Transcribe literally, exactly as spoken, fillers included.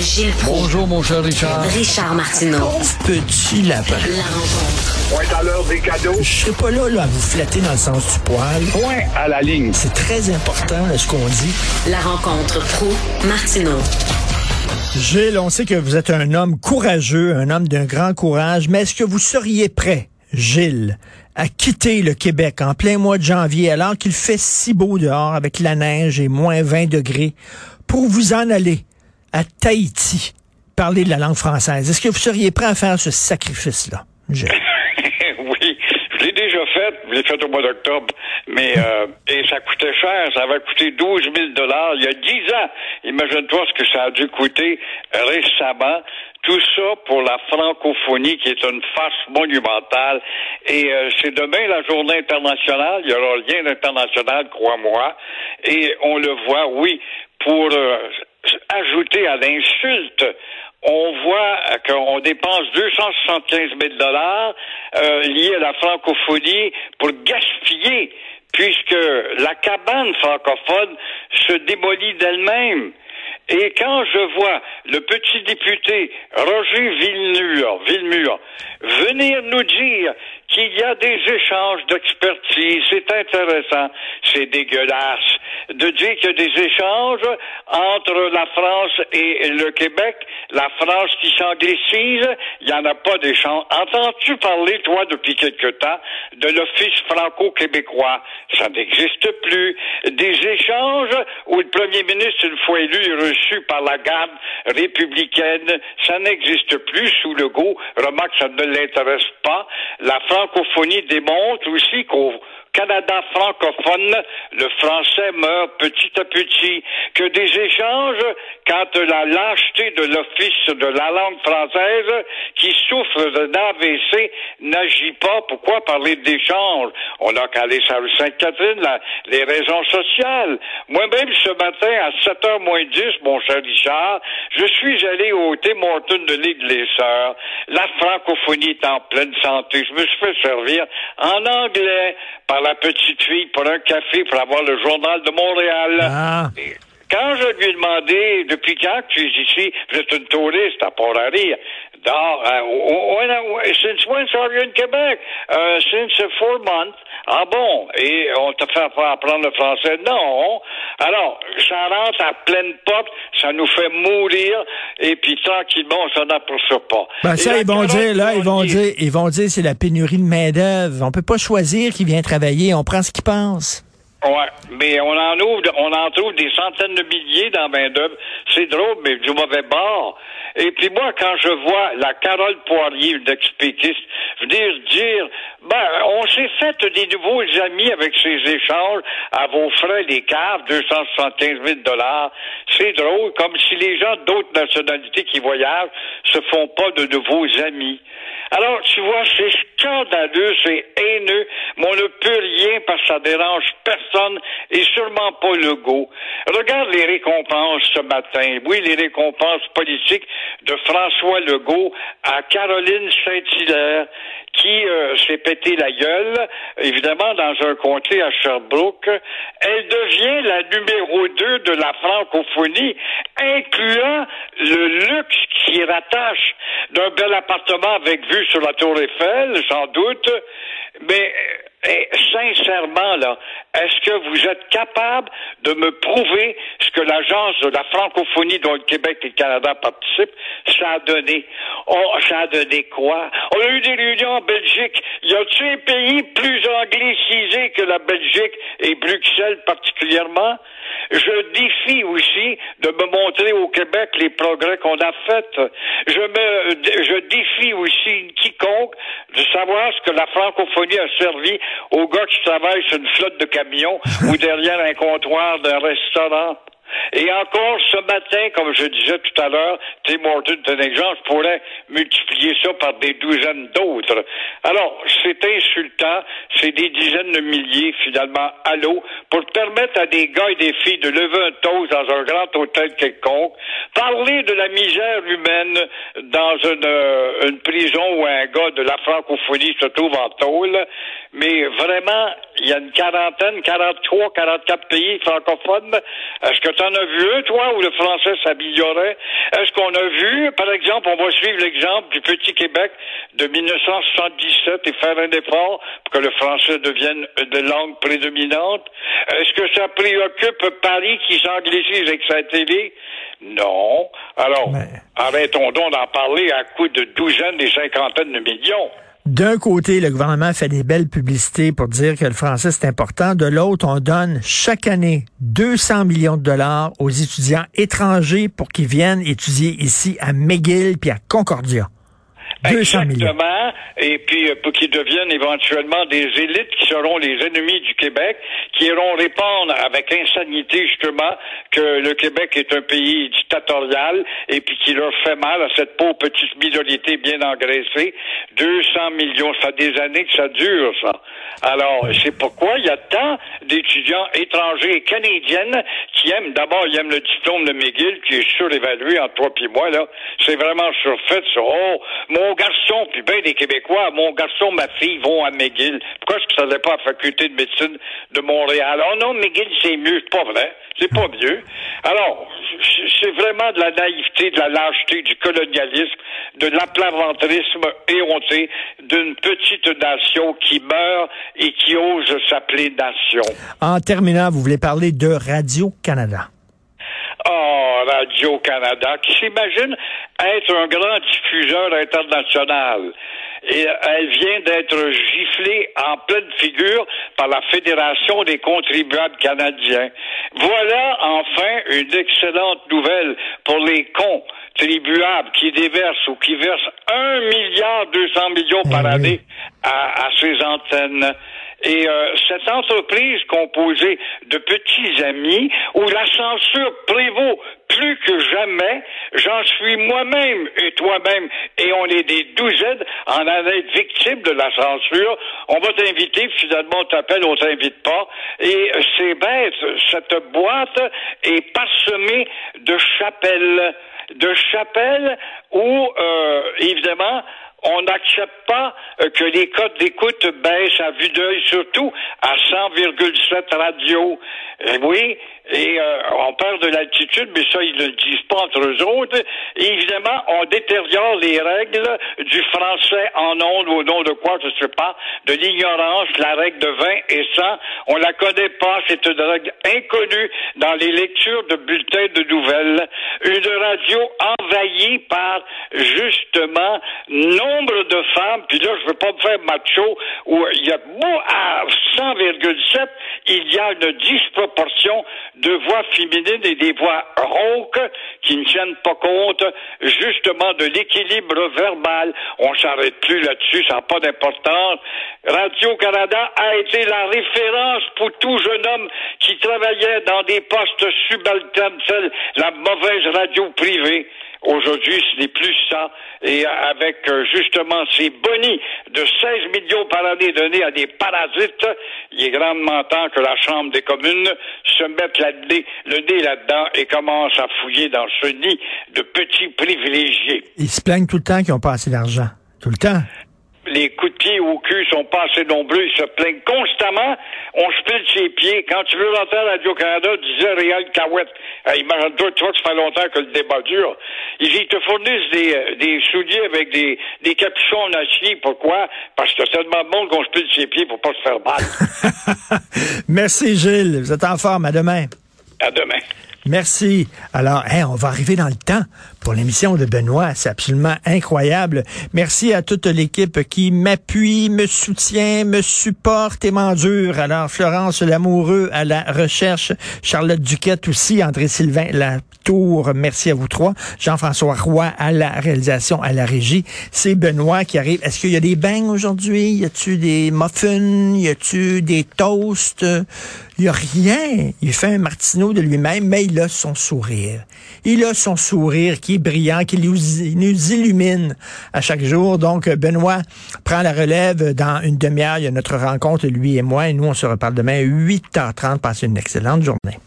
Gilles Proulx. Bonjour, mon cher Richard. Richard Martineau. Pauvre petit lapin. La rencontre. Point à l'heure des cadeaux. Je serai pas là, là à vous flatter dans le sens du poil. Point à la ligne. C'est très important, là, ce qu'on dit. La rencontre Proulx-Martineau. Gilles, on sait que vous êtes un homme courageux, un homme d'un grand courage, mais est-ce que vous seriez prêt, Gilles, à quitter le Québec en plein mois de janvier, alors qu'il fait si beau dehors avec la neige et moins vingt degrés, pour vous en aller à Tahiti, parler de la langue française? Est-ce que vous seriez prêt à faire ce sacrifice-là, Gilles? Oui, je l'ai déjà fait, je l'ai fait au mois d'octobre, mais euh, et ça coûtait cher, ça avait coûté douze mille dollars il y a dix ans. Imagine-toi ce que ça a dû coûter récemment. Tout ça pour la francophonie, qui est une farce monumentale. Et euh, c'est demain la journée internationale. Il y aura rien d'international, crois-moi. Et on le voit, oui, pour euh, ajouter à l'insulte, on voit qu'on dépense deux cent soixante-quinze mille dollars euh, liés à la francophonie pour gaspiller, puisque la cabane francophone se démolit d'elle-même. Et quand je vois le petit député Roger Villemur, Villemur venir nous dire qu'il y a des échanges d'expertise, c'est intéressant, c'est dégueulasse de dire qu'il y a des échanges entre la France et le Québec, la France qui s'anglicise, il n'y en a pas d'échange. Entends-tu parler, toi, depuis quelque temps, de l'Office franco-québécois? Ça n'existe plus. Des échanges où le premier ministre, une fois élu, est reçu par la garde républicaine, ça n'existe plus sous Legault. Remarque, ça ne l'intéresse pas. La francophonie démontre aussi qu'au Canada francophone, le français meurt petit à petit, que des échanges, quand la lâcheté de l'Office de la langue française, qui souffre d'un A V C, n'agit pas. Pourquoi parler d'échanges? On a qu'à aller sur Sainte-Catherine, la, les raisons sociales. Moi-même, ce matin, à sept heures moins dix, mon cher Richard, je suis allé au Tim Hortons de Ligue des Sœurs. La francophonie est en pleine santé. Je me suis fait servir en anglais par la petite fille pour un café pour avoir le journal de Montréal. Ah. Et quand je lui ai demandé depuis quand tu es ici, vous êtes une touriste à Port-à-Rire. Dans, uh, since when are you in Québec? Uh, since four months. Ah bon? Et on te fait apprendre le français? Non. Alors, ça rentre à pleine porte, ça nous fait mourir, et puis tranquillement, on s'en approche pas. Ben ça, ils vont dire, là, ils vont dire, ils vont dire, c'est la pénurie de main-d'œuvre. On peut pas choisir qui vient travailler, on prend ce qu'ils pensent. Ouais, mais on en ouvre, on en trouve des centaines de milliers dans main-d'œuvre. C'est drôle, mais du mauvais bord. Et puis moi, quand je vois la Carole Poirier, une ex-péquiste, venir dire, ben, on s'est fait des nouveaux amis avec ces échanges à vos frais, les caves, deux cent soixante-quinze mille dollars. C'est drôle, comme si les gens d'autres nationalités qui voyagent se font pas de nouveaux amis. Alors, tu vois, c'est scandaleux, c'est haineux, mais on ne peut rien parce que ça dérange personne et sûrement pas Legault. Regarde les récompenses ce matin. Oui, les récompenses politiques de François Legault à Caroline Saint-Hilaire, qui euh, s'est pété la gueule, évidemment, dans un comté à Sherbrooke. Elle devient la numéro deux de la francophonie, incluant le luxe qui rattache d'un bel appartement avec vue sur la Tour Eiffel, sans doute. Mais eh, sincèrement, là, est-ce que vous êtes capable de me prouver ce que l'Agence de la francophonie dont le Québec et le Canada participent, ça a donné? Oh, ça a donné quoi? On a eu des réunions en Belgique. Y a-t-il un pays plus anglicisé que la Belgique et Bruxelles particulièrement? Je défie aussi de me montrer au Québec les progrès qu'on a faits. Je me, je défie aussi quiconque de savoir ce que la francophonie a servi aux gars qui travaillent sur une flotte de camions ou derrière un comptoir d'un restaurant. Et encore ce matin, comme je disais tout à l'heure, Tim Hortons est un exemple, je pourrais multiplier ça par des douzaines d'autres. Alors, c'est insultant, c'est des dizaines de milliers finalement à l'eau, pour permettre à des gars et des filles de lever un toast dans un grand hôtel quelconque, parler de la misère humaine dans une, euh, une prison où un gars de la francophonie se trouve en tôle, mais vraiment, il y a une quarantaine, quarante-trois, quarante-quatre pays francophones. Est-ce que t'en as vu un, toi, où le français s'améliorait? Est-ce qu'on a vu, par exemple, on va suivre l'exemple du petit Québec de mille neuf cent soixante-dix-sept et faire un effort pour que le français devienne de langue prédominante? Est-ce que ça préoccupe Paris qui s'anglicise avec sa télé? Non. Alors, Mais... arrêtons donc d'en parler à coups de douzaines et cinquantaines de millions. D'un côté, le gouvernement fait des belles publicités pour dire que le français, c'est important. De l'autre, on donne chaque année deux cents millions de dollars aux étudiants étrangers pour qu'ils viennent étudier ici à McGill puis à Concordia. deux cents millions. Exactement. Et puis, pour qu'ils deviennent éventuellement des élites qui seront les ennemis du Québec, qui iront répandre avec insanité, justement, que le Québec est un pays dictatorial et puis qui leur fait mal à cette pauvre petite minorité bien engraissée. deux cents millions, ça fait des années que ça dure, ça. Alors, c'est pourquoi il y a tant d'étudiants étrangers et canadiennes qui aiment, d'abord, ils aiment le diplôme de McGill, qui est surévalué entre toi et moi, là. C'est vraiment surfait, ça. Oh, mon garçon, puis bien des Québécois, mon garçon, ma fille vont à McGill. Pourquoi est-ce que ça n'allait pas à la faculté de médecine de Montréal? Oh non, McGill, c'est mieux. C'est pas vrai. C'est pas mieux. Alors, c'est vraiment de la naïveté, de la lâcheté, du colonialisme, de l'aplaventrisme éhonté d'une petite nation qui meurt et qui ose s'appeler nation. En terminant, vous voulez parler de Radio-Canada. Oh, Radio-Canada, qui s'imagine être un grand diffuseur international. Et elle vient d'être giflée en pleine figure par la Fédération des contribuables canadiens. Voilà enfin une excellente nouvelle pour les contribuables qui déversent ou qui versent un milliard deux cents millions par année à, à ces antennes. Et euh, cette entreprise composée de petits amis, où la censure prévaut plus que jamais, j'en suis moi-même et toi-même, et on est des douzaines en en être victimes de la censure. On va t'inviter, finalement on t'appelle, on t'invite pas. Et c'est bête, cette boîte est parsemée de chapelles, de chapelles où, euh, évidemment, on n'accepte pas euh, que les codes d'écoute baissent à vue d'œil, surtout à cent virgule sept radio. Euh, oui, et euh, on perd de l'altitude, mais ça, ils ne le disent pas entre eux autres. Et évidemment, on détériore les règles du français en ondes, au nom de quoi, je ne sais pas, de l'ignorance, la règle de vingt et cent. On la connaît pas, c'est une règle inconnue dans les lectures de bulletins de nouvelles. Une radio envahie par, justement, nombre de femmes, puis là, je veux pas me faire macho, où il y a beau à cent virgule sept, il y a une disproportion de voix féminines et des voix rauques qui ne tiennent pas compte justement de l'équilibre verbal. On s'arrête plus là-dessus, ça n'a pas d'importance. Radio-Canada a été la référence pour tout jeune homme qui travaillait dans des postes subalternes, tels la mauvaise radio privée. Aujourd'hui, ce n'est plus ça. Et avec justement ces bonis de seize millions par année donnés à des parasites, il est grandement temps que la Chambre des communes se mette la, le nez là-dedans et commence à fouiller dans ce nid de petits privilégiés. Ils se plaignent tout le temps qu'ils n'ont pas assez d'argent. Tout le temps. Les coups de pied au cul sont pas assez nombreux, ils se plaignent constamment. On se pile ses pieds. Quand tu veux rentrer à Radio-Canada, disait Réal Cahouette. Il m'arrête-toi, tu vois que ça fait longtemps que le débat dure. Ils te fournissent des, des souliers avec des, des capuchons en acier. Pourquoi? Parce que c'est tellement bon qu'on se pile ses pieds pour pas se faire mal. Merci Gilles. Vous êtes en forme. À demain. À demain. Merci. Alors, hein, on va arriver dans le temps pour l'émission de Benoît. C'est absolument incroyable. Merci à toute l'équipe qui m'appuie, me soutient, me supporte et m'endure. Alors, Florence Lamoureux à la recherche, Charlotte Duquette aussi, André-Sylvain Latour, merci à vous trois. Jean-François Roy à la réalisation, à la régie. C'est Benoît qui arrive. Est-ce qu'il y a des beignes aujourd'hui? Y a-tu des muffins? Y a-tu des toasts? Il n'y a rien. Il fait un Martineau de lui-même, mais il a son sourire. Il a son sourire qui est brillant, qui nous, nous illumine à chaque jour. Donc, Benoît prend la relève dans une demi-heure. Il y a notre rencontre, lui et moi, et nous, on se reparle demain à huit heures trente. Passez une excellente journée.